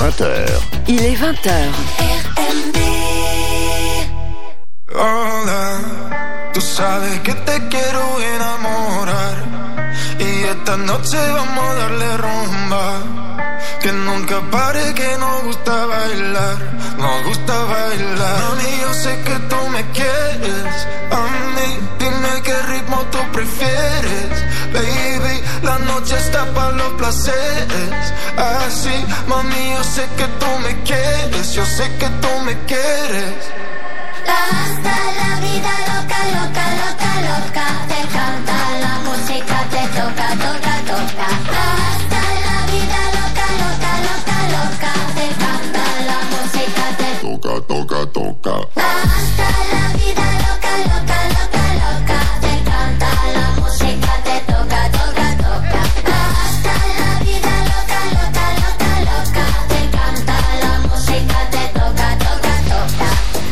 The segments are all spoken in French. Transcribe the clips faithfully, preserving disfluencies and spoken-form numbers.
vingt heures. Il est vingt heures. R M B. Hola, tú sabes que te quiero enamorar y esta noche vamos a darle rumba. Que nunca pare, que nos gusta bailar, nos gusta bailar. Mami, yo sé que tú me quieres, a mí, dime qué ritmo tú prefieres. Baby, la noche está para los placeres. Así, mami, yo sé que tú me quieres, yo sé que tú me quieres. Hasta la vida loca, loca, loca, loca. Te canta la música, te toca, toca, toca. Hasta la vida loca, loca, loca, loca. Te canta la música, te toca, toca, toca. Hasta la vida loca, loca, loca, loca. Te canta la música, te toca, toca, toca. Hasta la vida loca, loca, loca, loca. Te canta la música, te toca, toca, toca.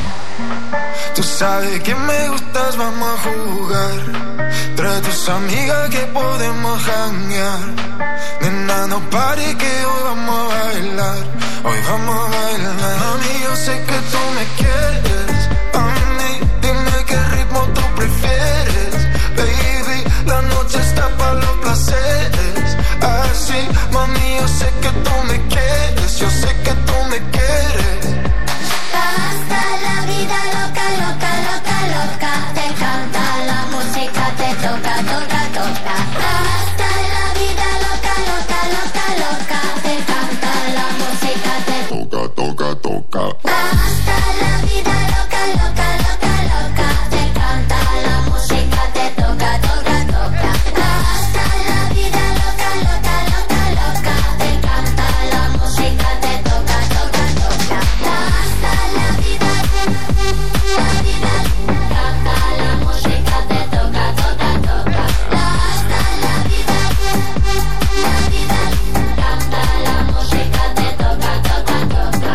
Tú sabes que me gustas, vamos a jugar. Trae tus amigas que podemos janguear. Nena, no pare que hoy vamos a bailar. Hoy vamos a bailar. Mami, yo sé que tú me quieres. A mí, dime qué ritmo tú prefieres. Baby, la noche está para los placeres. Así, mami, yo sé que tú me quieres. Yo sé que tú me quieres. Hasta la vida loca, loca, loca, loca. Te canta la música, te toca, toca, toca. Hasta la vida loca, loca, loca, loca. Te canta la música, te toca, toca, toca. Hasta la vida loca, loca, loca, loca. Te canta la música, te toca, toca, toca. Hasta la vida loca, loca, loca, loca. Te canta la música, te toca, toca, toca. Hasta la vida, la vida, canta la música, te toca, toca, toca. Hasta la vida, la vida, canta la música, te toca, toca, toca.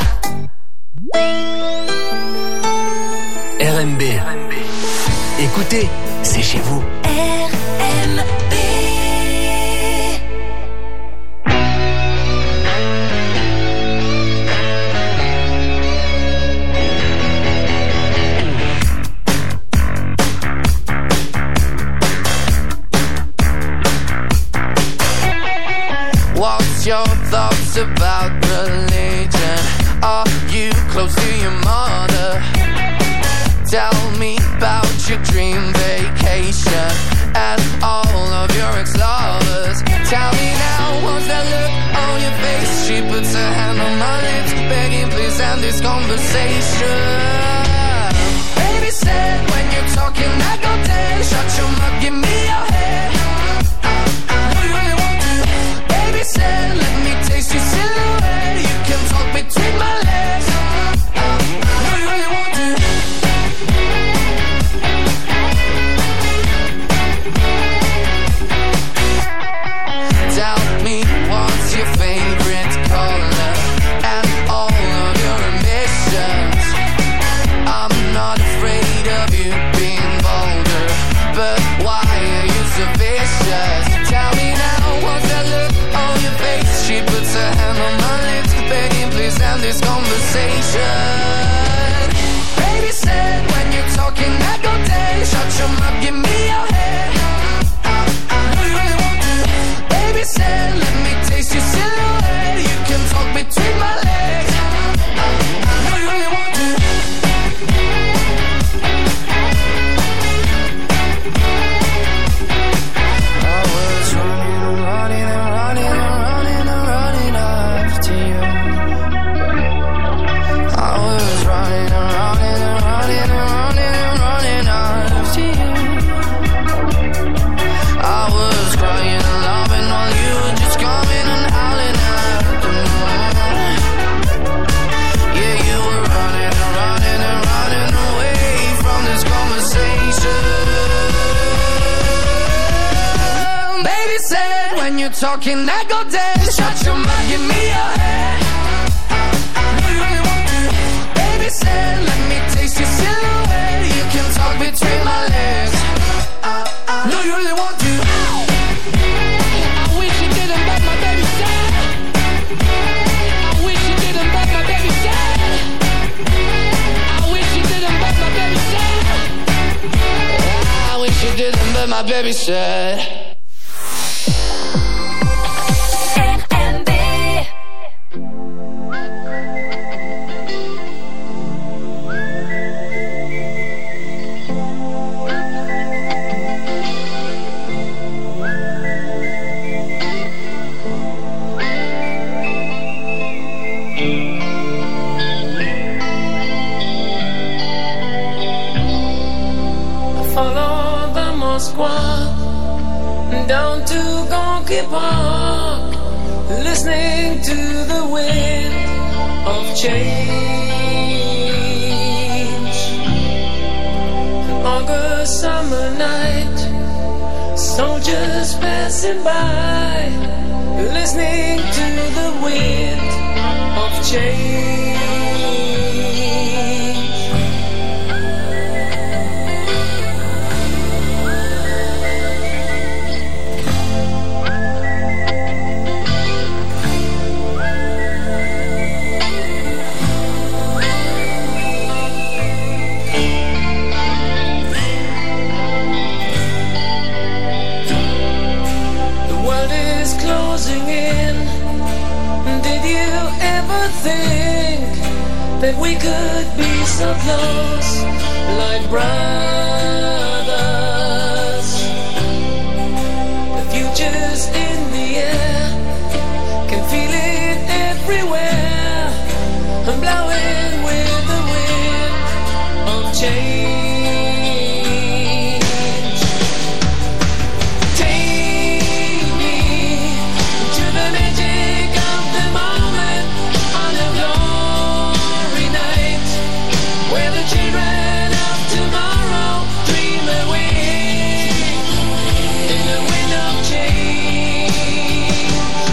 R M B. Écoutez, c'est chez vous. R M B. What's your thoughts about religion? Are you close to your mother? Tell me about your dream vacation and all of your ex-lovers. Tell me now, what's that look on your face? She puts her hand on my lips, begging please end this conversation. Baby said when you're talking I go dead. Shut your mouth, give me your head. Do you really want to? Baby said let me taste your silhouette. You can talk between my legs. Do you really want to? Tell me what's your favorite color and all of your ambitions. I'm not afraid of you being vulgar, but why are you so vicious? Tell me now, what's that look on your face? She puts her hand on my lips, begging please end this conversation. Baby said when you're talking I go dead. Shut your mouth, give me your head. Do you really want to? Baby said let me taste your silhouette. You can talk between my legs. Do you really want to? I was running and running and running and running and running after you. I was running and running and running and running and running after you. I was crying and loving while you were just coming and howling after me. Yeah, you were running and running and running away from this conversation. Baby said when you're talking I go dead. Shut your mouth, give me your head. Do you really want to? Baby said let me taste your silhouette. You can talk between my legs. Do you really want to? I wish you didn't, but my baby said I wish you didn't. didn't, but my baby said R and B. Down to Gonky Park, listening to the wind of change. An August summer night, soldiers passing by, listening to the wind of change. That we could be so close, like brothers. The future's in the air, can feel it everywhere. I'm blowing with the wind of change. Take me to the magic of the moment on a glory night, where the children of tomorrow dream away in the wind of change.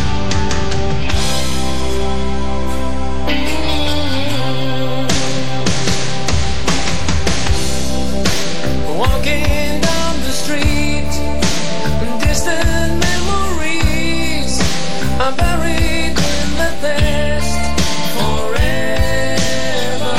Walking down the street, distant memories are buried in the past forever.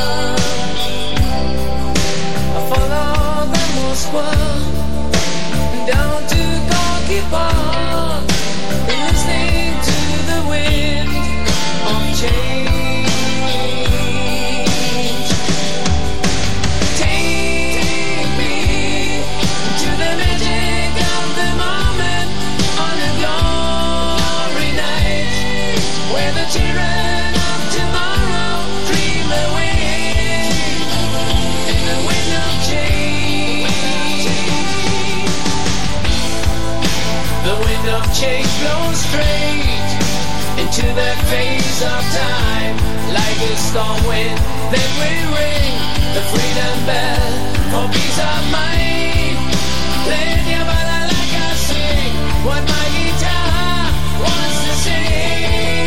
I follow the Moskva down to Gorky Park, listening to the wind of change. Take me to the magic of the moment on a glory night, where the children of tomorrow dream away in the wind of change. The wind of change blows straight into that phase of time, like a storm wind that will ring the freedom bell for peace of mind. Play your bala like I sing what my guitar wants to sing.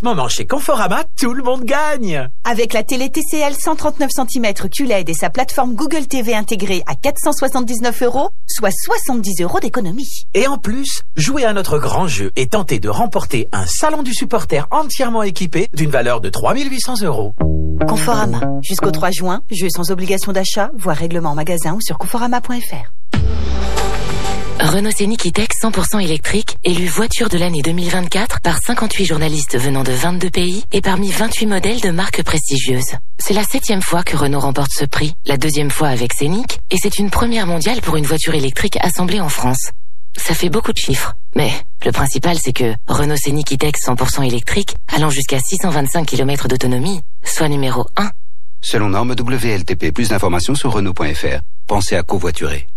moment, chez Conforama, tout le monde gagne. Avec la télé T C L cent trente-neuf centimètres Q L E D et sa plateforme Google T V intégrée à quatre cent soixante-dix-neuf euros, soit soixante-dix euros d'économie. Et en plus, jouez à notre grand jeu et tentez de remporter un salon du supporter entièrement équipé d'une valeur de trois mille huit cents euros. Conforama. Jusqu'au trois juin, jeu sans obligation d'achat, voire règlement en magasin ou sur conforama point f r. Renault Scénic E-Tech cent pour cent électrique, élu voiture de l'année deux mille vingt-quatre par cinquante-huit journalistes venant de vingt-deux pays et parmi vingt-huit modèles de marques prestigieuses. C'est la septième fois que Renault remporte ce prix, la deuxième fois avec Scénic, et c'est une première mondiale pour une voiture électrique assemblée en France. Ça fait beaucoup de chiffres, mais le principal c'est que Renault Scénic E-Tech cent pour cent électrique, allant jusqu'à six cent vingt-cinq kilomètres d'autonomie, soit numéro un. Selon norme W L T P, plus d'informations sur Renault point F R. Pensez à covoiturer.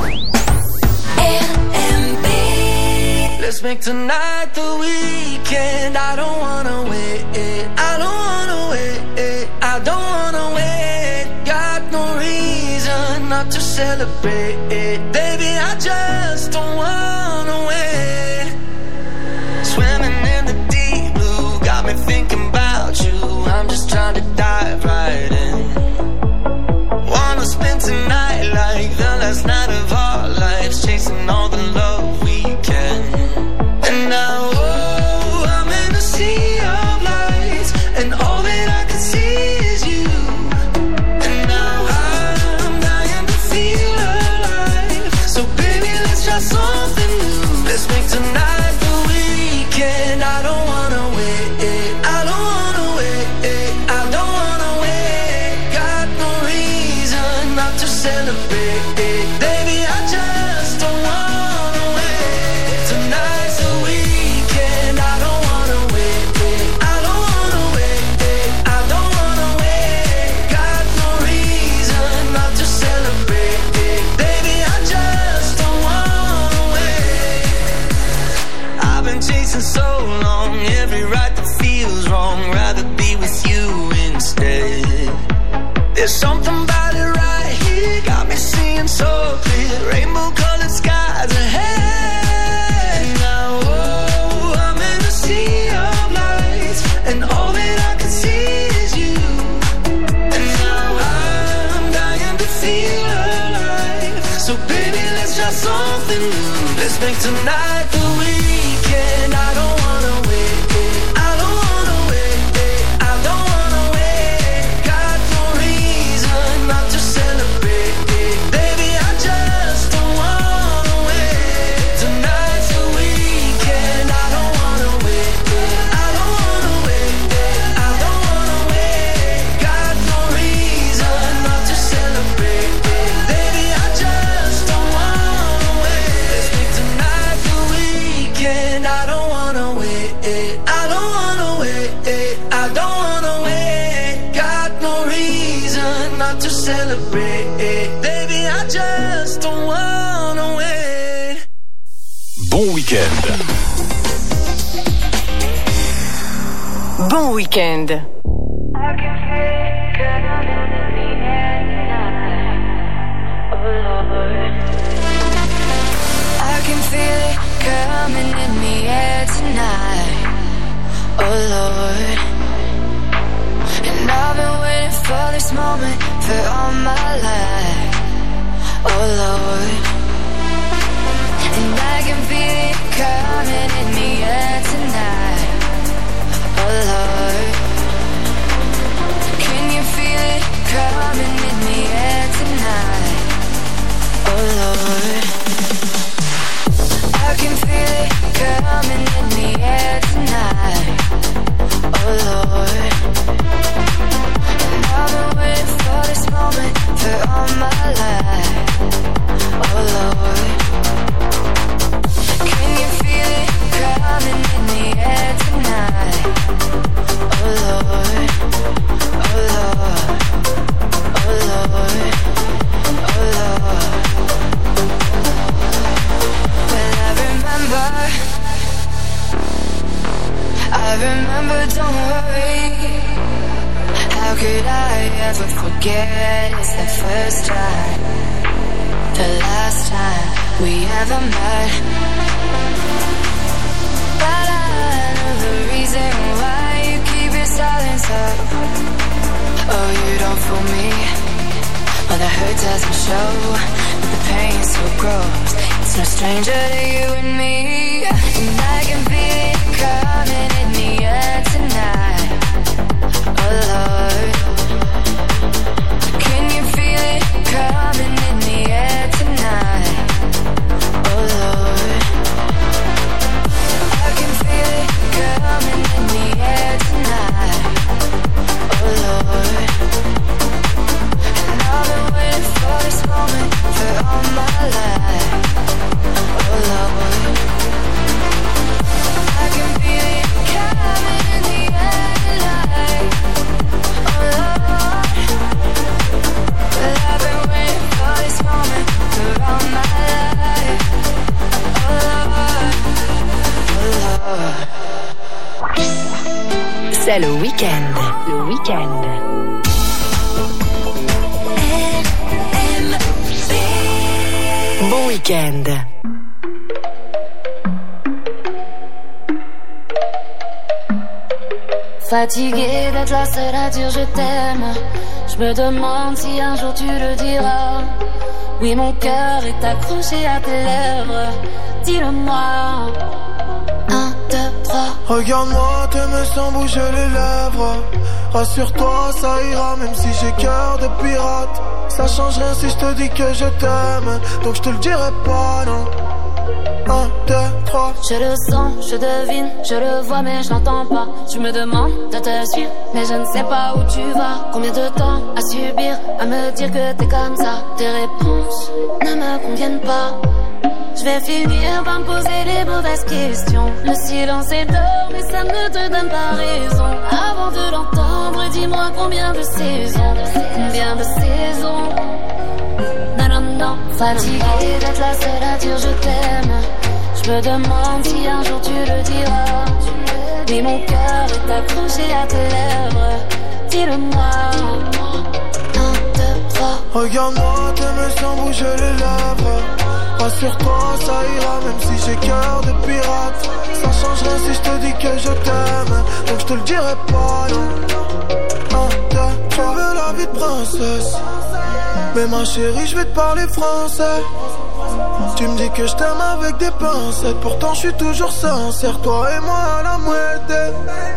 Let's make tonight the weekend. I don't wanna wait. I don't wanna wait. I don't wanna wait. Got no reason not to celebrate. Baby, I just don't wanna wait. Swimming in the deep blue got me thinking about you. I'm just trying to dive right in. Wanna spend tonight like the last night of our lives, chasing all the love we can. And now, oh, I'm in a sea of lights, and all that I can see is you. And now I'm dying to feel alive. So baby, let's try something new. Let's make tonight the weekend. I don't wanna wait. I don't wanna wait. I don't wanna wait. Got no reason not to celebrate. Baby, I just don't wanna wait. Tonight's the weekend. I don't wanna wait. I don't wanna wait. I don't wanna wait. Got no reason not to celebrate. Baby, I just don't wanna wait. I've been chasing so long, every right that feels wrong. Rather be with you instead. There's something about it right here, got me seeing so clear. Rainbow colored skies ahead. Now, oh, I'm in a sea of lights, and all that I can see is you. And now I'm dying to feel alive. So baby, let's try something new. Let's make tonight the weekend. I don't wanna wait. I don't wanna wait. I don't wanna wait. Got no reason not to celebrate. Baby, I just don't wanna wait. Tonight's the weekend. I don't wanna wait. I don't wanna wait. I don't wanna wait. Got no reason not to celebrate. Baby, I just don't wanna wait. Let's make tonight the weekend. I don't wanna wait. I don't wanna wait. I don't wanna wait. Got no reason not to celebrate. Baby, I just don't wanna wait. Bon week-end. Bon week-end. I can feel it coming in the air tonight. Oh Lord. And I've been waiting for this moment for all my life. Oh Lord. And I can feel it coming in the air tonight. Oh Lord. Can you feel it coming in the air tonight? Oh Lord. I can feel it coming in the air tonight. Oh Lord. And I've been waiting for this moment for all my life. Oh Lord. Can you feel it coming in the air tonight? Oh Lord. Oh Lord. Oh Lord. Oh Lord. Well, I remember, I remember, don't worry. How could I ever forget? It's the first time, the last time we ever met. But I know the reason why inside, inside. Oh, you don't fool me. Well, the hurt doesn't show, but the pain still grows. It's no stranger to you and me. And I can feel it coming in the air tonight. Oh, Lord. Can you feel it coming in the air tonight? Oh, Lord. I can feel it coming in the air tonight. Oh, Lord. And I've been waiting for this moment for all my life. Oh, Lord. I can feel it coming in the air tonight. Oh, Lord. Well, I've been waiting for this moment for all my life. Oh, Lord. Oh, Lord. C'est le week-end. Le week-end. Bon week-end. Fatiguée d'être la seule à dire je t'aime. Je me demande si un jour tu le diras. Oui, mon cœur est accroché à tes lèvres. Dis-le-moi. Un, deux, trois. Regarde-moi, t'aimes sans bouger les lèvres. Rassure-toi, ça ira même si j'ai cœur de pirate. Ça change rien si je te dis que je t'aime. Donc je te le dirai pas, non. Un, deux, trois. Je le sens, je devine, je le vois mais je l'entends pas. Tu me demandes de te suivre, mais je ne sais pas où tu vas. Combien de temps à subir, à me dire que t'es comme ça. Tes réponses ne me conviennent pas. Je vais finir par me poser les mauvaises questions. Le silence est d'or, mais ça ne te donne pas raison. Avant de l'entendre, dis-moi combien de saisons. Combien de saisons. Non, non, non. Fatiguée d'être la seule à dire je t'aime. Je me demande si un jour tu le diras. Mais mon cœur est accroché à tes lèvres. Dis-le-moi. Un, deux, trois. Regarde-moi, t'aimes sans bouger les lèvres. Rassure-toi, ça ira même si j'ai cœur de pirate. Ça change rien si je te dis que je t'aime. Donc je te le dirai pas, non. Un, deux, tu veux la vie de princesse. Mais ma chérie, je vais te parler français. Tu me dis que je t'aime avec des pincettes. Pourtant je suis toujours sincère, toi et moi à la moitié.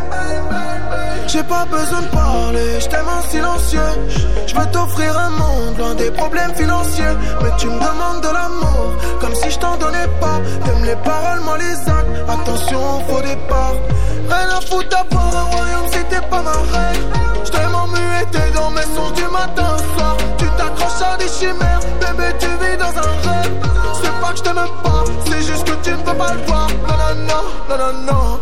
J'ai pas besoin de parler, je t'aime en silencieux. Je veux t'offrir un monde loin des problèmes financiers. Mais tu me demandes de l'amour, comme si je t'en donnais pas. T'aimes les paroles, moi les actes, attention au faux départ. Rien à foutre d'avoir un royaume si t'es pas ma reine. Je t'aime en muet, t'es dans mes songes du matin au soir. Tu t'accroches à des chimères, bébé tu vis dans un rêve. C'est pas que je t'aime pas, c'est juste que tu ne peux pas le voir. Non, non, non, non, non, non.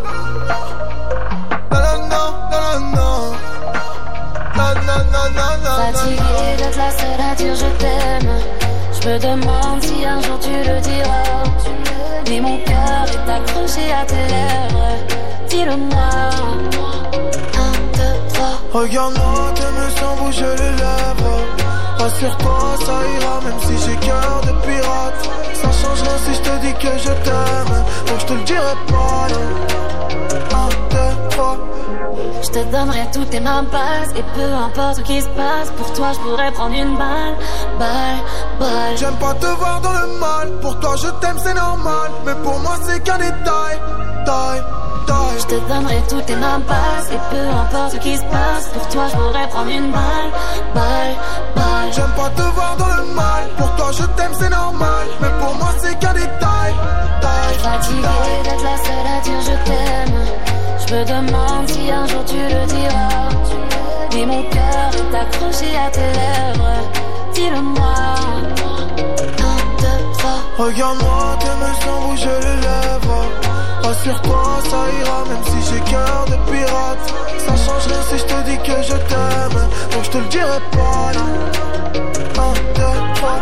Fatiguée d'être la seule à dire je t'aime. Je me demande si un jour tu le diras. Mais mon cœur est accroché à tes lèvres. Dis-le-moi. Un, deux, trois. Regarde-moi, t'aimes sans bouger les lèvres. Rassure-toi, ça ira même si j'ai cœur de pirate. Ça change rien si je te dis que je t'aime. Donc je te le dirai pas, non. Un, deux, trois. Je te donnerai toutes tes mains basses. Et peu importe ce qui se passe, pour toi je pourrais prendre une balle. Balle, balle. J'aime pas te voir dans le mal. Pour toi je t'aime c'est normal. Mais pour moi c'est qu'un détail. Taille, taille. Je te donnerai toutes tes mains basses. Et peu importe ce qui se passe, pour toi je pourrais prendre une balle. Balle, balle. J'aime pas te voir dans le mal. Pour toi je t'aime c'est normal. Mais pour moi c'est qu'un détail. Taille, fatiguée d'être la seule à dire je t'aime. Je me demande si un jour tu le diras. Mais mon cœur est accroché à tes lèvres. Dis-le-moi. Un, deux, trois. Regarde-moi, t'aimes sans bouger les lèvres. Rassure-toi, ça ira même si j'ai cœur de pirate. Ça change rien si je te dis que je t'aime. Donc je te le dirai pas, non. Un, deux, trois.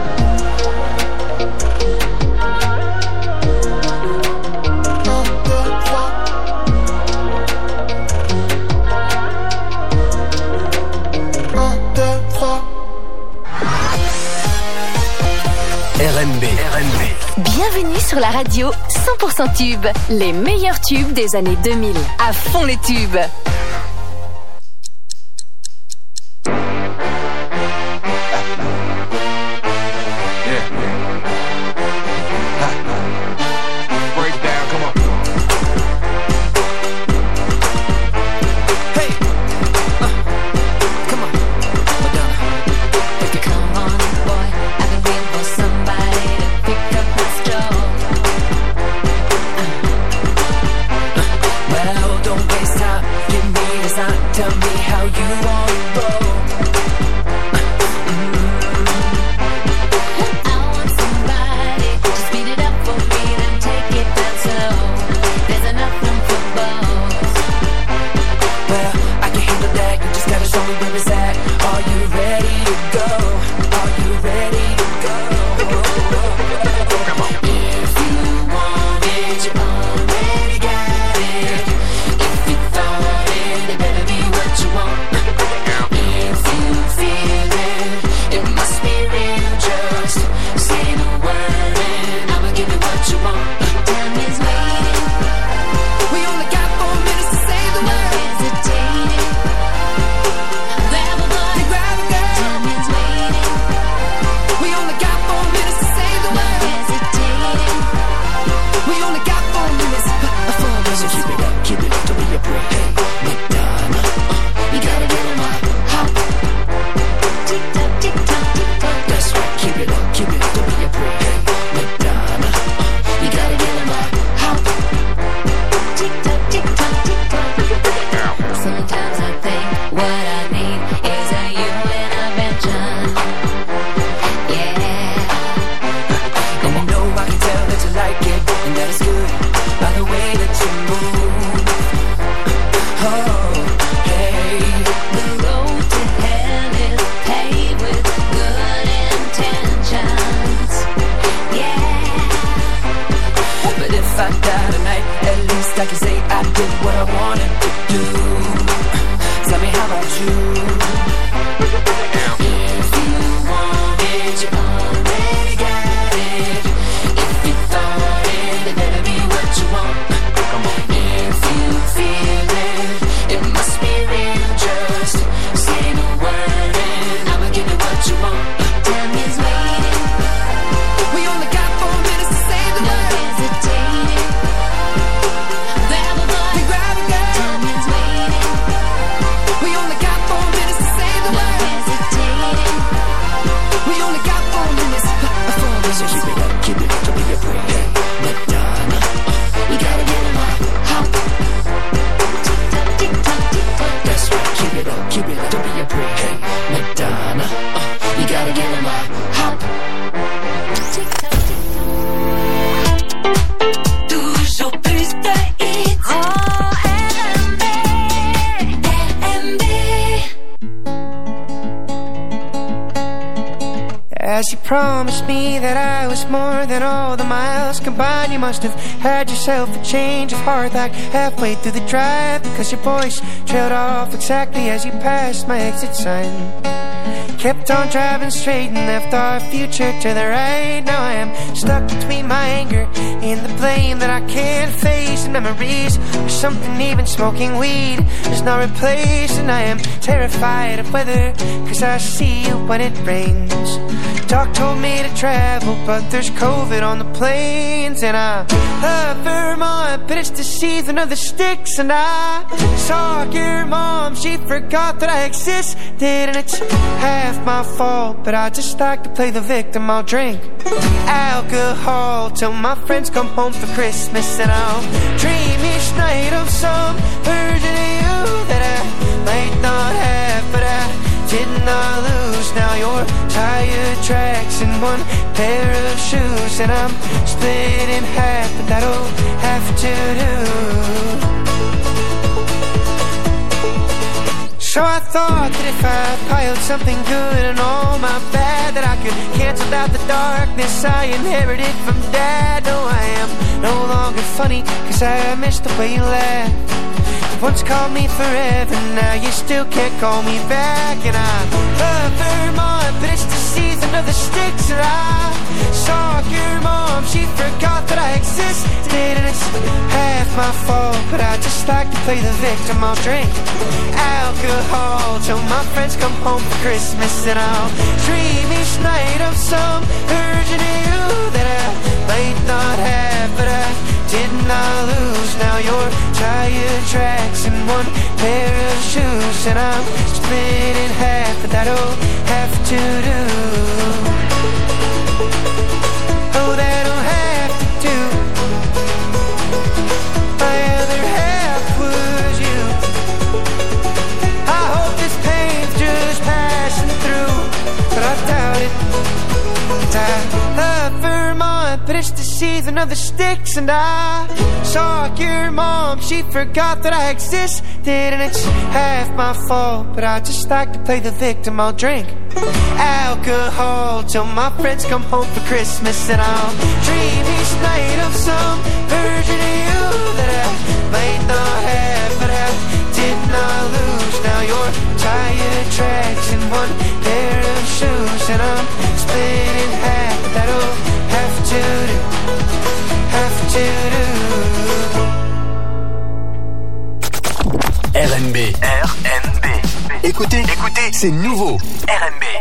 R N B. R N B. Bienvenue sur la radio cent pour cent tube. Les meilleurs tubes des années deux mille. À fond les tubes. you ready to go? Come on. If you want it, you already got it. If you thought it, it better be what you want. If you feel it, it must be real. Just say the word and I'ma give you what you want. Time is waiting. We only got four minutes to say the word. No hesitating. Grab a boy, grab a girl. Time is waiting. We only got four minutes to say the word. No hesitating. We only got four minutes. Four minutes. So keep it up, keep it up, don't be a break. Hey, Madonna, you gotta get on my hop. Tick tock, tick tock, tick tock. That's right, keep it up, keep it up, don't be a break. Hey, Madonna, you gotta get on my hop. Tick tock, tick tock, tick tock. Sometimes I think what I need is a you intervention. Yeah. And I know I can tell that you like it, and that it's good by the way that you move. Oh, hey. The road to hell is paved with good intentions. Yeah. But if I die tonight, at least I can say I did what I wanted to do. Tell me, how about you? If you want it, you already got it. If you thought it, it better be what you want. Come on. If you feel it, it must be real. Just say the word and I'ma give you what you want. Time is waiting. We only got four minutes to say the word. No hesitating. Grab a boy, grab a girl. Time is waiting. We only got four minutes to say the word. No hesitating. We only got four minutes. Four minutes. So keep it up, keep it up, don't be a break. Hey, Madonna, you gotta get in my hop. Tick tock, tick tock, tick tock. That's right, keep it up, keep it up, don't be a break. Hey, Madonna, uh, you gotta get in my hop. Tick tock, tick tock. Toujours plus de hits. Oh, R and B, R and B. As you promised me that I was more than all the miles combined, you must have had yourself a change of heart like halfway through the drive, because your voice trailed off exactly as you passed my exit sign. Kept on driving straight and left our future to the right. Now I am stuck between my anger and the blame that I can't face, and memories or something even smoking weed is not replaced. And I am terrified of weather, cause I see you when it rains. Doc told me to travel, but there's COVID on the planes. And I love Vermont, but it's the season of the sticks. And I saw your mom, she forgot that I existed. And it's half my fault, but I just like to play the victim. I'll drink alcohol till my friends come home for Christmas. And I'll dream each night of some version of you that I might not have, but I did not lose. Now you're tire tracks and one pair of shoes, and I'm split in half, but that'll have to do. So I thought that if I piled something good and all my bad, that I could cancel out the darkness I inherited from Dad. No, I am no longer funny, cause I miss the way you laugh. You once called me forever, now you still can't call me back. And I love Vermont, but it's the season of the sticks. And I saw your mom, she forgot that I existed. And it's half my fault, but I just like to play the victim. I'll drink alcohol till my friends come home for Christmas. And I'll dream each night of some version of you that I might not have, but I did not lose. Now you're tire tracks and one pair of shoes, and I'm split in half, but that'll have to do. Oh, that'll have to do. My other half was you. I hope this pain's just passing through, but I doubt it. 'Cause I love Vermont, but it's the season of the sticks. And I saw your mom, she forgot that I existed. And it's half my fault, but I just like to play the victim. I'll drink alcohol till my friends come home for Christmas. And I'll dream each night of some version of you that I might not have, but I did not lose. Now you're tire tracks and one pair of shoes, and I'm split in half. That'll have to do, have to do. R N B. R N B. Écoutez, écoutez, c'est nouveau. R N B.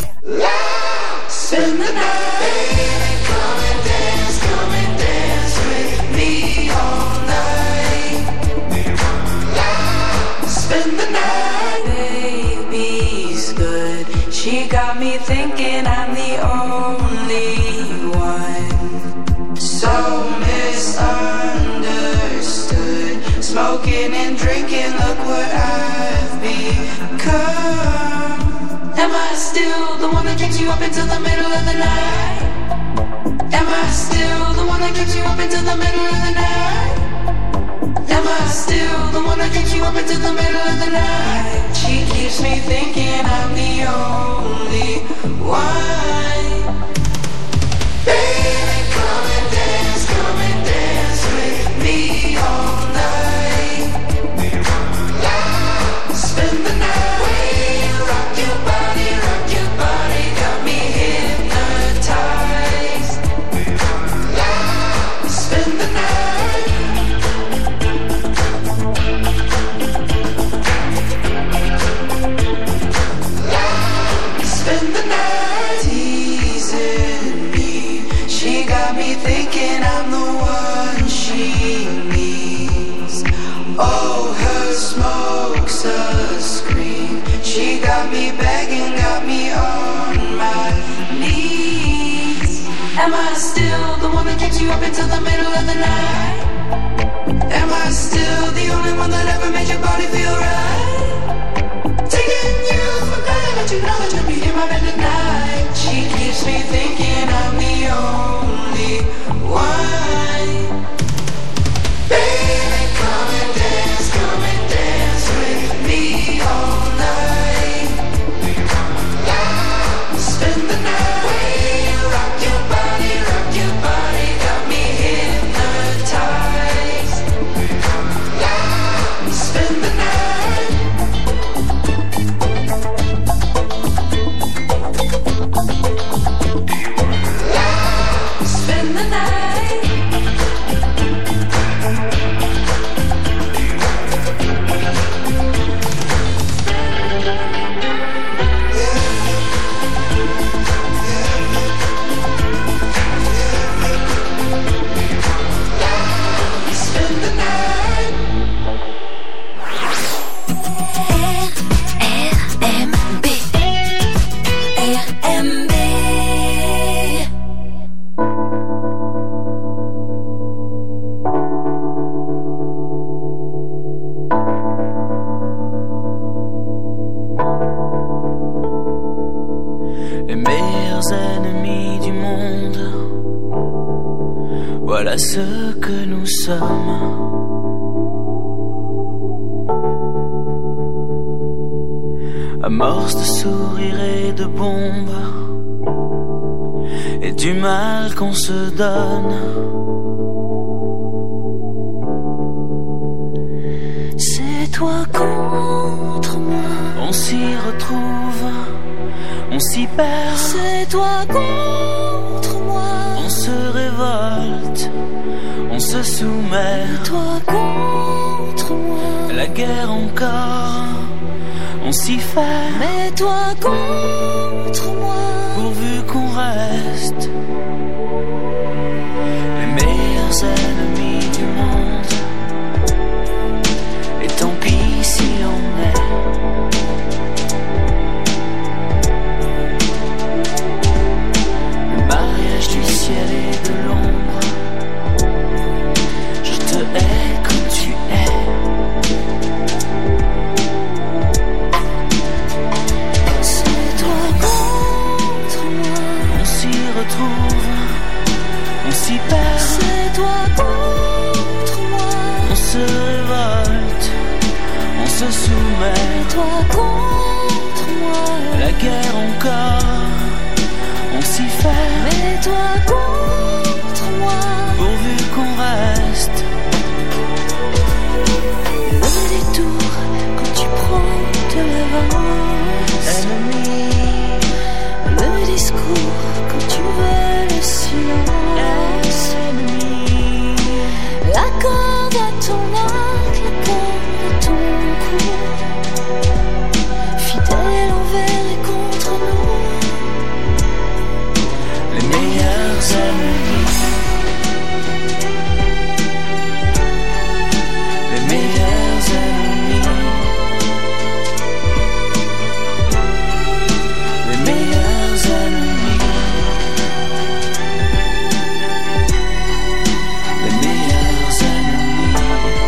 Spend the night, baby, come and dance, come and dance with me all night. Spend the night, baby's good. She got me thinking I'm the only one. So misunderstood. Smoking and drinking, look what I've become. Am I still the one that keeps you up until the middle of the night? Am I still the one that keeps you up until the middle of the night? Am I still the one that keeps you up until the middle of the night? She keeps me thinking I'm the only one. Baby, come and dance, come and dance with me all night. Spend the night. Rock your body, rock your body, got me hypnotized. Spend the night. Spend the night teasing me. She got me thinking I'm the one she needs. Oh, her smoke's a scream. She got me begging, got me on my knees. Am I still the one that keeps you up until the middle of the night? Am I still the only one that ever made your body feel right? Taking you for granted, but you know that you'll be in my bed tonight. She keeps me thinking I'm the only one. Baby, come and dance, come and dance with me all night. Spend the night. Rock your body, rock your body, got me hypnotized. Spend the night. Spend the night. Spend the night. R M B. R M B. Les meilleurs ennemis du monde, voilà ce que nous sommes. Amorce de sourires et de bombes, et du mal qu'on se donne. C'est toi contre moi. On s'y retrouve, on s'y perd. C'est toi contre moi. On se révolte, on se soumet. Toi contre moi. La guerre encore, on s'y fait. Mais toi contre moi. Pourvu qu'on reste les meilleurs ennemis du monde. Et tant pis si on est le mariage du ciel et de l'ombre. Je te hais comme tu es. C'est toi contre moi. On s'y retrouve, on s'y perd. toi contre moi. On se révolte, on se soumet. Toi contre moi. La guerre encore, on s'y fait. Mais toi contre moi. Pourvu qu'on reste. Le détour quand tu prends de l'avance. Ennemi. Le discours quand tu veux le silence. Ennemi. La corde à ton arc, la corde à ton cou. Fidèle envers et contre nous. Les meilleurs ennemis. Les meilleurs ennemis. Les meilleurs ennemis. Les meilleurs ennemis.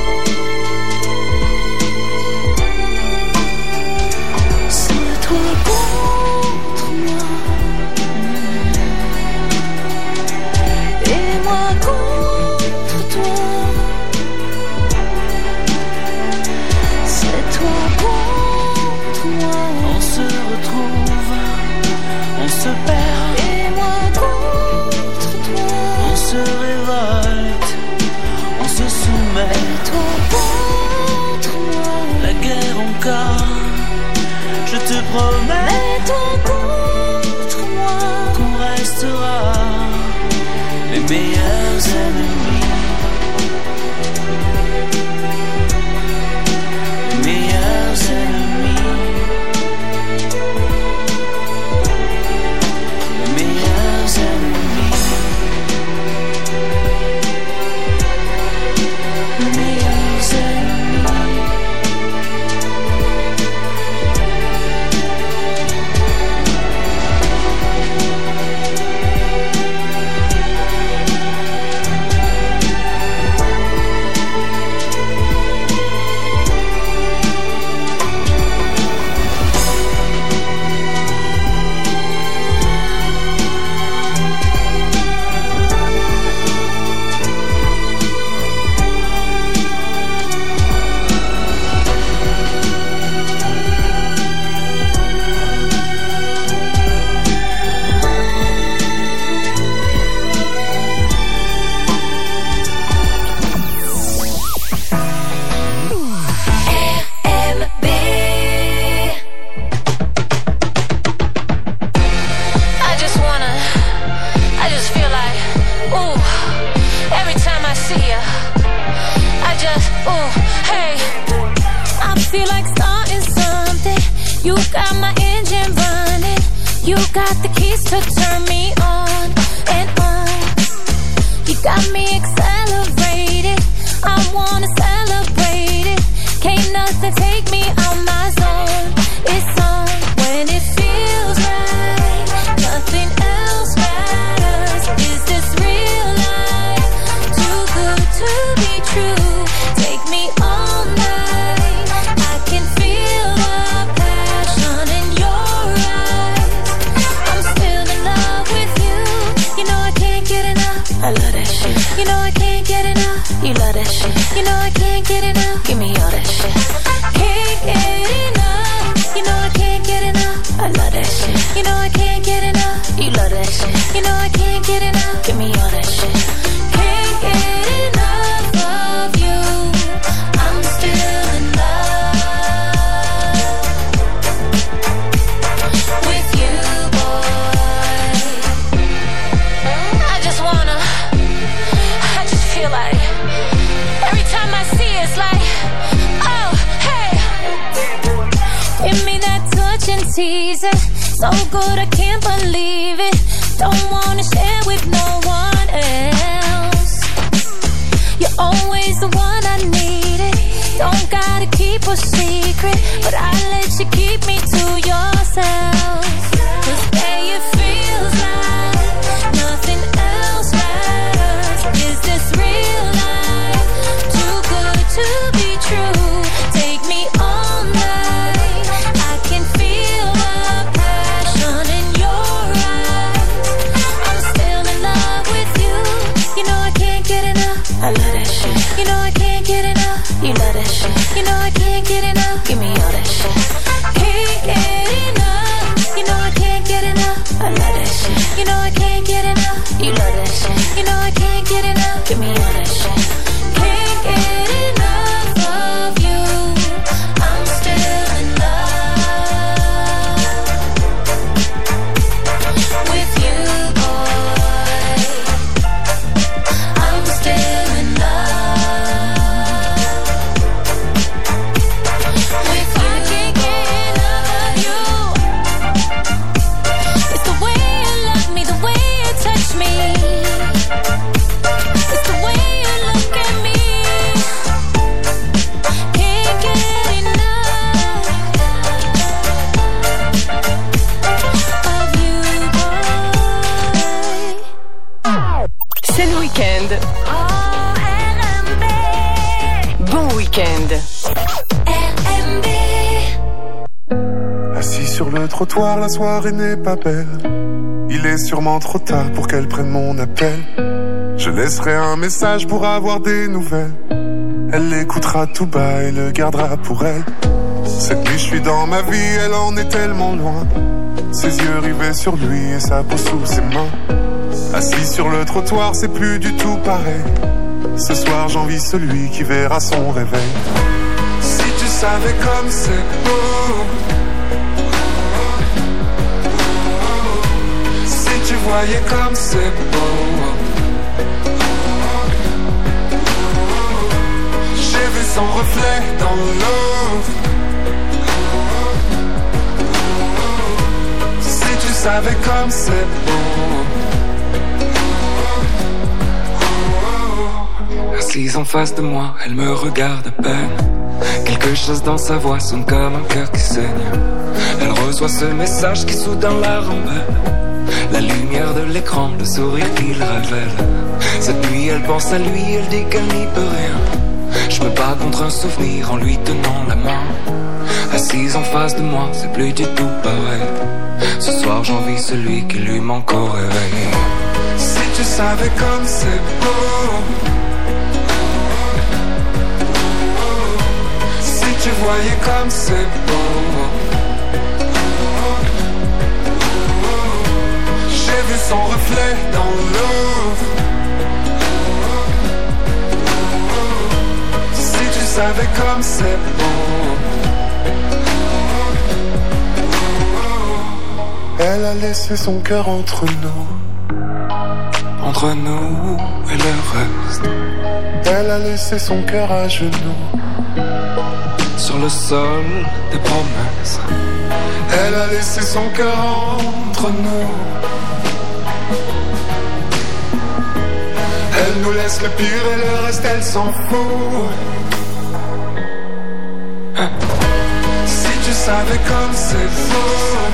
C'est toi contre moi. Et moi contre toi. C'est toi contre moi. On se retrouve, on se perd. Et moi contre toi. On se révolte, on se soumet. Toi contre moi. La guerre encore, je te promets Mais toi contre moi. qu'on restera les meilleurs ennemis. Les meilleurs ennemis. Les meilleurs ennemis. Les meilleurs ennemis. I just wanna, I just feel like, ooh, every time I see ya, I just, ooh, hey. I feel like starting something. You got my engine running. You got the keys to turn me on and on. You got me accelerated. I wanna celebrate it. Can't nothing take me out my zone. It's on when it feels right. Nothing else matters. Is this real life? Too good to be true. Take me all night. I can feel the passion in your eyes. I'm still in love with you. You know I can't get enough. I love that shit. You know I can't get enough. You love that shit. You know I can't get enough. Give me all that shit. Can't get enough. You know I can't get enough. I love that shit. You know I can't get enough. You love that shit. You know I can't get enough. Give me all that shit. Can't get enough of you. I'm still in love with you, boy. I just wanna, I just feel like, every time I see it, it's like, oh, hey. Give me that touch and tease it. So good I can't believe it. Don't wanna share with no one else. You're always the one I needed. Don't gotta keep a secret, but I let you keep me to yourself. 'Cause babe, it feels like nothing else matters. Is this real life? Too good to be true. Take me all night. I can feel the passion in your eyes. I'm still in love with you. You know I can't get enough. You know I can't get enough. Give me all that shit. Can't get enough. You know I can't get enough. I love that shit. You know I can't get enough. You love that shit. You know I can't get enough. Give me all that shit. Can't get enough of you. I'm still in love with you, boy. I'm still in love with you. I can't get enough of you. It's the way you love me, the way you touch me. It's the way you look at me. Can't get enough of you, boy. C'est le week-end. Bon week-end. Assis sur le trottoir, la soirée n'est pas belle. Il est sûrement trop tard pour qu'elle prenne mon appel. Je laisserai un message pour avoir des nouvelles. Elle l'écoutera tout bas et le gardera pour elle. Cette nuit je suis dans ma vie, elle en est tellement loin. Ses yeux rivés sur lui et sa peau sous ses mains. Assis sur le trottoir, c'est plus du tout pareil. Ce soir j'envie celui qui verra son réveil. Si tu savais comme c'est beau, si tu voyais comme c'est beau. J'ai vu son reflet dans l'eau. Si tu savais comme c'est beau. Assise en face de moi, elle me regarde à peine. Quelque chose dans sa voix sonne comme un cœur qui saigne. Elle reçoit ce message qui soudain la rembelle. La lumière de l'écran, le sourire qu'il révèle. Cette nuit elle pense à lui, elle dit qu'elle n'y peut rien. Je me bats contre un souvenir en lui tenant la main. Assise en face de moi, c'est plus du tout pareil. Ce soir j'envie celui qui lui manque au réveil. Si tu savais comme c'est beau, si tu voyais comme c'est beau. J'ai vu son reflet dans l'eau. Si tu savais comme c'est beau. Elle a laissé son cœur entre nous. Entre nous et le reste. Elle a laissé son cœur à genoux. Sur le sol des promesses. Elle a laissé son cœur entre nous. Elle nous laisse le pire et le reste elle s'en fout. Si tu savais comme c'est beau.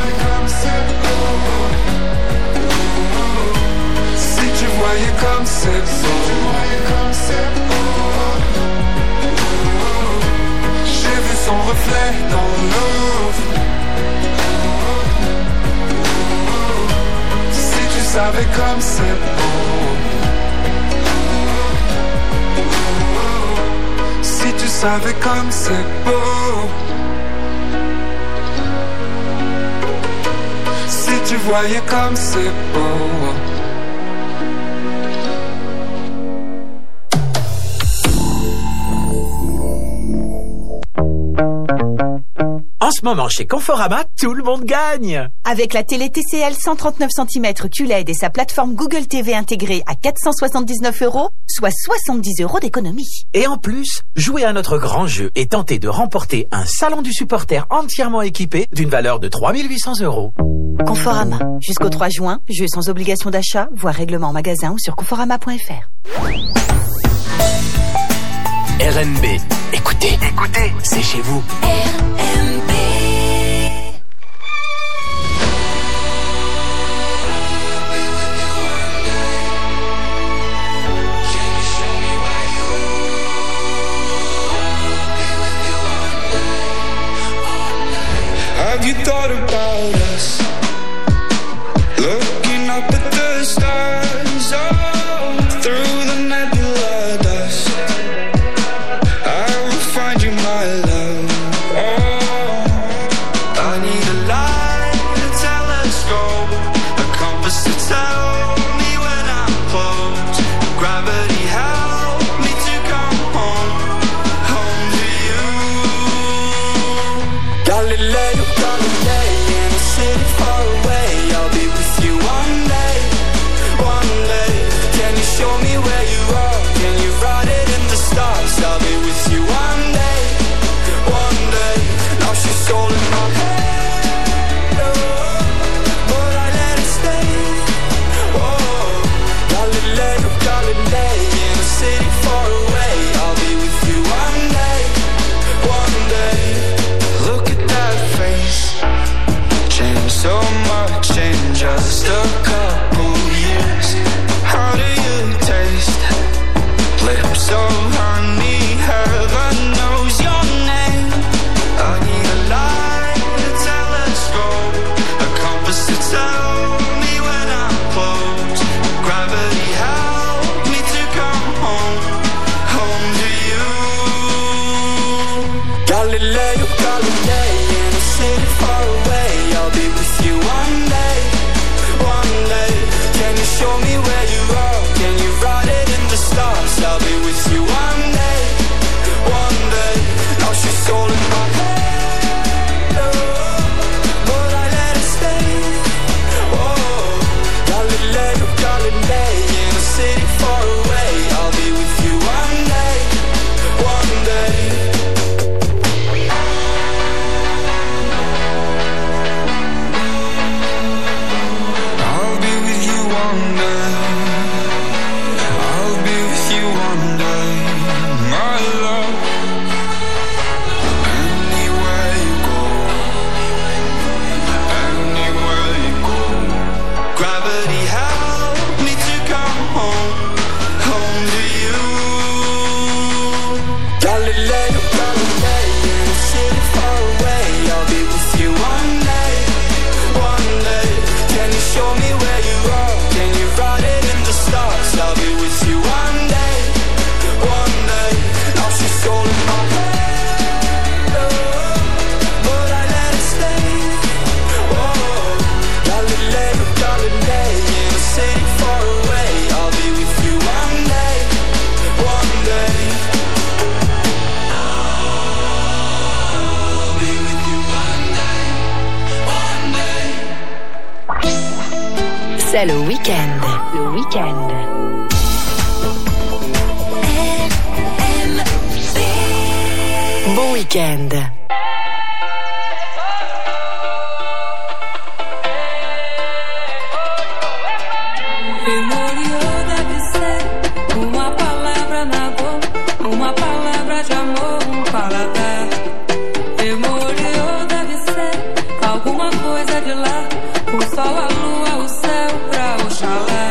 Si tu voyais comme c'est beau. J'ai vu son reflet dans l'eau. Si tu savais comme c'est beau. Si tu savais comme c'est beau. Si tu voyais comme c'est beau. En ce moment, chez Conforama, tout le monde gagne. Avec la télé T C L cent trente-neuf centimètres Q L E D et sa plateforme Google T V intégrée à quatre cent soixante-dix-neuf euros, soit soixante-dix euros d'économie. Et en plus, jouez à notre grand jeu et tentez de remporter un salon du supporter entièrement équipé d'une valeur de trois mille huit cents euros. Conforama. Jusqu'au trois juin, jeu sans obligation d'achat, voire règlement en magasin ou sur conforama point f r. R N B. Écoutez, écoutez, c'est chez vous. R M B. Have you thought about us? Looking up at the stars, oh, through the nebula dust. I will find you, my love. tell me when I'm close. Gravity help me to come home, home to you. Galileo, Galilei, in a city far away, I'll be with you one day, one day. Can you show me where you are? Can you write it in the stars? I'll be with you one day, one day. Now she's all in my head, oh, but I let it stay. Oh, Galileo, Galilei, in a city far away, I'll be with you one day, one day. Look at that face, changed so much in just a couple years. How do you taste? Lips of honey, heaven knows your name. I need a light, a telescope, a compass to tell me when I'm close. Gravity help me to come home, home to you. Galileo, Galilei, in a city far away, I'll be with you one day, one day. Can you show me where you are? Can you write it in the stars? I'll be with you one day, one day. Now she's all in my head, oh, but I let it stay. Oh, Galileo, Galilei, in a city far away, I'll be with you one day, one day. I'll be with you one day. I'll be with you one day, my love. Anywhere you go, anywhere you go. Gravity help me to come home, home to you. Galileo, Galilei, in a city far away, I'll be with you one day, one day. Can you show me where you are? Can you write it in the stars? I'll be with you one day, one day. Now she's all in my head, oh, but I let it stay. Oh, Galileo, Galilei, in a city far away, I'll be with you one day, one day. I'll be with you one day, one day. C'est le week-end. Le week-end. Bon week-end. Memorial deve ser uma palavra na boca, uma palavra de amor, um paladar. Memorial deve ser alguma coisa de lá, o sol, a lua, o céu pra Oxalá.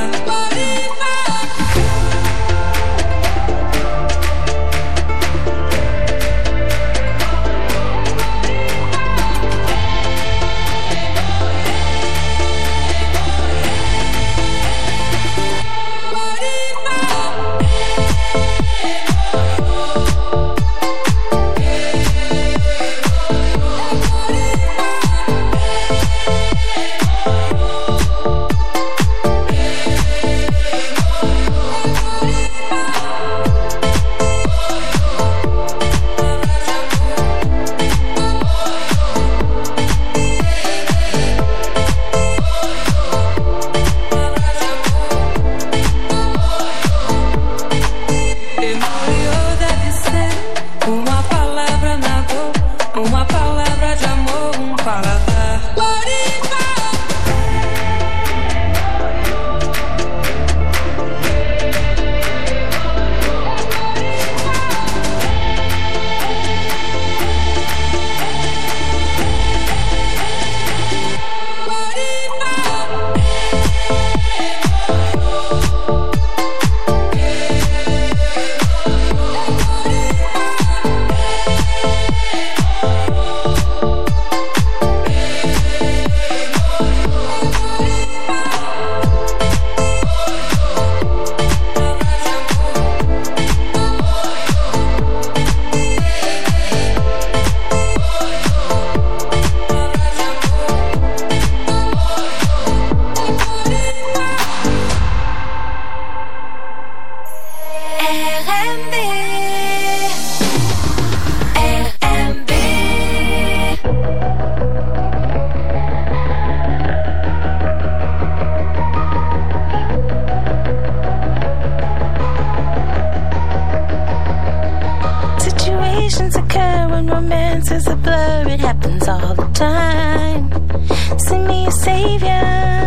when romance is a blur, it happens all the time. Send me a savior.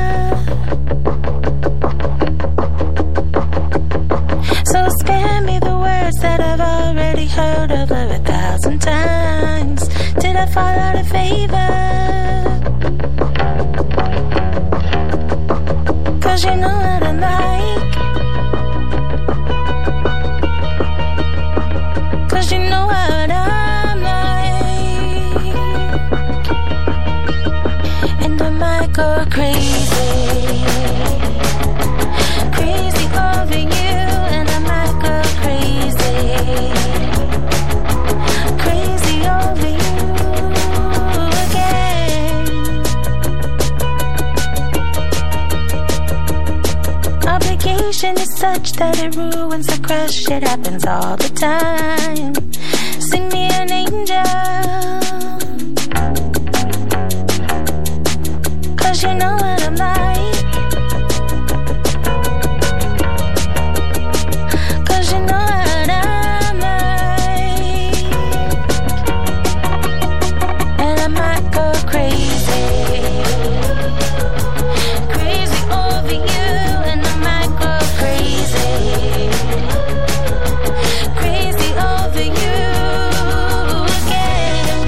So spare me the words that I've already heard over a thousand times. Did I fall out of favor? Cause you know what I'm like. Cause you know what I'm like. And I might go crazy. Crazy over you. And I might go crazy. Crazy over you again. Obligation is such that it ruins the crush. It happens all the time. Sing me an angel. Cause you know what I'm like. Cause you know what I'm like. And I might go crazy. Crazy over you. And I might go crazy. Crazy over you again.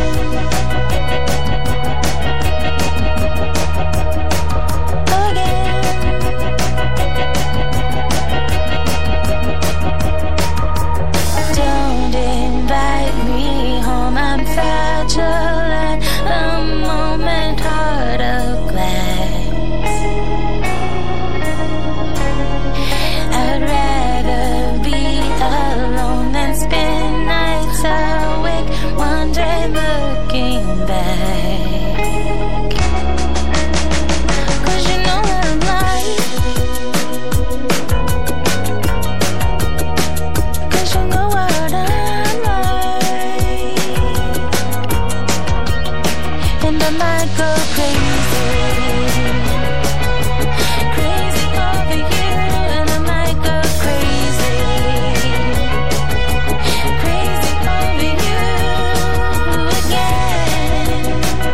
Again. Don't invite me home. I'm fragile at the moment, heart of glass. I'd rather be alone than spend nights awake, wondering, looking back. Cause you know what I'm like. Cause you know what I'm like. And I might go crazy. Crazy over you. And I might go crazy. Crazy over you again.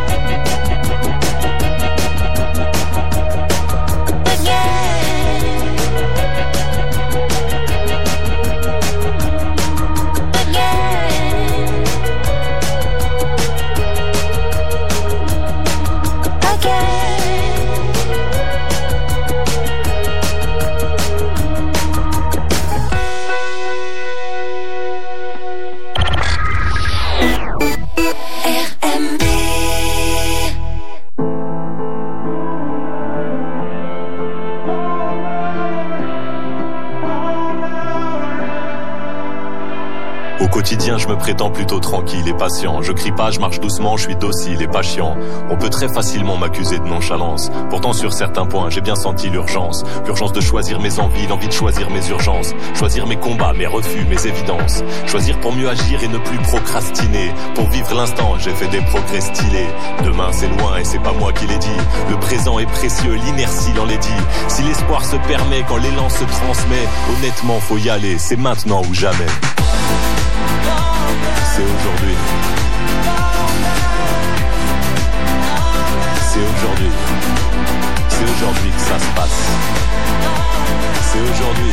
Au quotidien, je me prétends plutôt tranquille et patient. Je crie pas, je marche doucement, je suis docile et pas chiant. On peut très facilement m'accuser de nonchalance. Pourtant, sur certains points, j'ai bien senti l'urgence. L'urgence de choisir mes envies, l'envie de choisir mes urgences. Choisir mes combats, mes refus, mes évidences. Choisir pour mieux agir et ne plus procrastiner. Pour vivre l'instant, j'ai fait des progrès stylés. Demain, c'est loin et c'est pas moi qui l'ai dit. Le présent est précieux, l'inertie l'enlaidit. Si l'espoir se permet, quand l'élan se transmet, honnêtement, faut y aller, c'est maintenant ou jamais. C'est aujourd'hui. C'est aujourd'hui. C'est aujourd'hui que ça se passe. C'est aujourd'hui.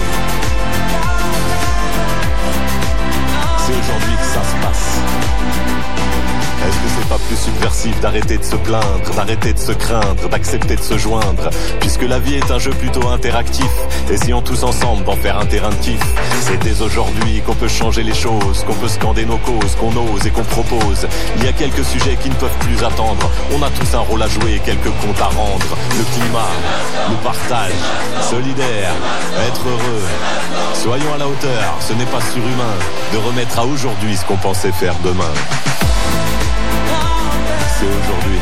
C'est aujourd'hui que ça se passe. Est-ce que c'est pas plus subversif d'arrêter de se plaindre, d'arrêter de se craindre, d'accepter de se joindre? Puisque la vie est un jeu plutôt interactif, essayons tous ensemble d'en faire un terrain de kiff. C'est dès aujourd'hui qu'on peut changer les choses, qu'on peut scander nos causes, qu'on ose et qu'on propose. Il y a quelques sujets qui ne peuvent plus attendre. On a tous un rôle à jouer et quelques comptes à rendre. Le climat, le partage, solidaire, être heureux. Soyons à la hauteur, ce n'est pas surhumain de remettre à aujourd'hui ce qu'on pensait faire demain. C'est aujourd'hui.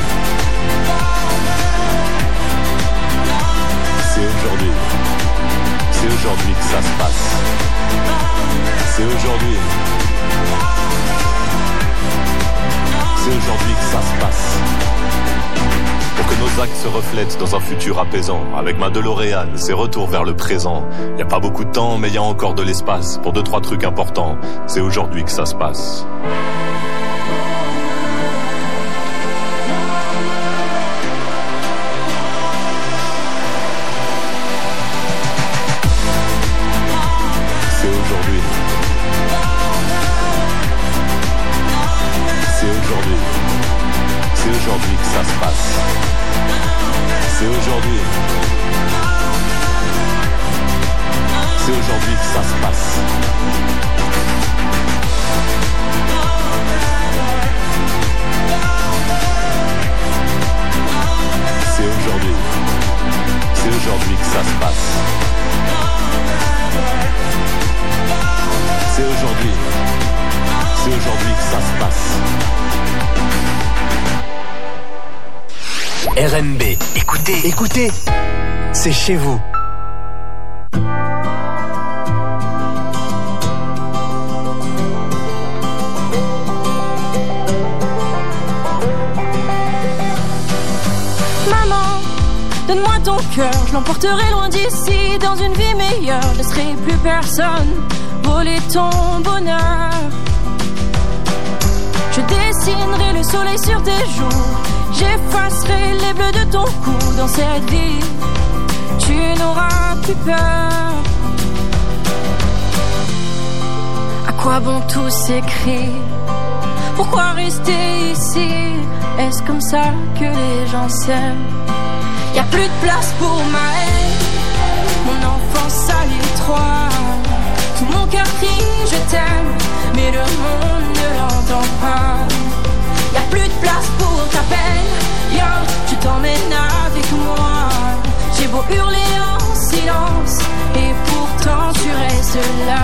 C'est aujourd'hui. C'est aujourd'hui que ça se passe. C'est aujourd'hui. C'est aujourd'hui que ça se passe. Pour que nos actes se reflètent dans un futur apaisant. Avec ma DeLorean, c'est retour vers le présent. Y a pas beaucoup de temps, mais y a encore de l'espace pour deux, trois trucs importants. C'est aujourd'hui que ça se passe. aujourd'hui que ça se passe. C'est aujourd'hui. C'est aujourd'hui que ça se passe. C'est aujourd'hui. C'est aujourd'hui que ça se passe. R N B. Écoutez, écoutez. C'est chez vous. Donne-moi ton cœur, je l'emporterai loin d'ici. Dans une vie meilleure, je laisserai plus personne voler ton bonheur. Je dessinerai le soleil sur tes joues, j'effacerai les bleus de ton cou. Dans cette vie, tu n'auras plus peur. À quoi bon tous ces cris? Pourquoi rester ici? Est-ce comme ça que les gens s'aiment? Y'a plus de place pour ma haine, mon enfance à l'étroit. Tout mon cœur crie je t'aime, mais le monde ne l'entend pas. Y'a plus de place pour ta peine, yo, je t'emmène avec moi. J'ai beau hurler en silence, et pourtant tu restes là.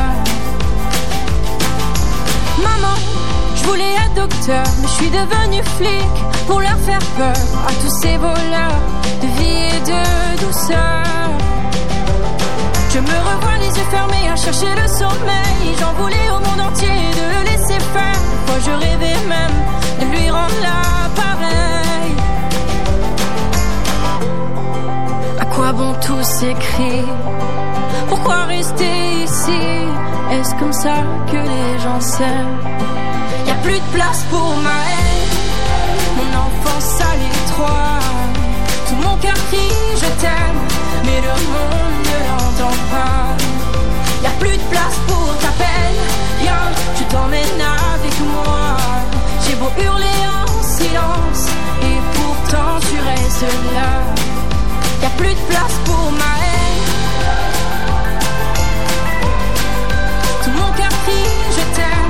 Maman, je voulais être docteur, mais je suis devenu flic pour leur faire peur à tous ces voleurs de vie et de douceur. Je me revois les yeux fermés à chercher le sommeil. J'en voulais au monde entier de le laisser faire. Moi je rêvais même de lui rendre l'appareil. À quoi bon tous ces cris? Pourquoi rester ici? Est-ce comme ça que les gens s'aiment? Y'a plus de place pour ma haine, mon enfance à l'étroit. Tout mon cœur crie je t'aime, mais le monde ne l'entend pas. Y'a plus de place pour ta peine, yo, je t'emmène avec moi. J'ai beau hurler en silence, et pourtant tu restes là. Y'a plus de place pour ma haine, tout mon cœur crie je t'aime.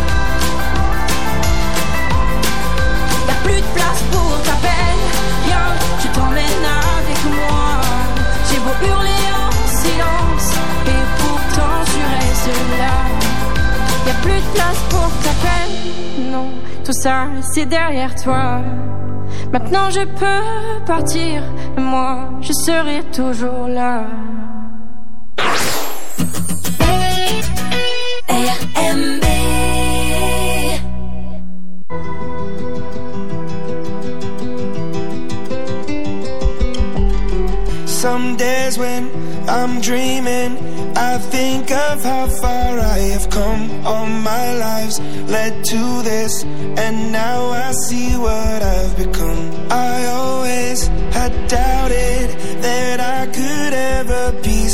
Y'a plus de place pour ta peine, yo, je t'emmène avec moi. J'ai beau hurler en silence, et pourtant tu restes là. Y'a plus de place pour ta peine, non, tout ça c'est derrière toi. Maintenant je peux partir, moi je serai toujours là. R M B. Some days when I'm dreaming, I think of how far I have come. All my lives led to this, and now I see what I've become. I always had doubted that I could ever be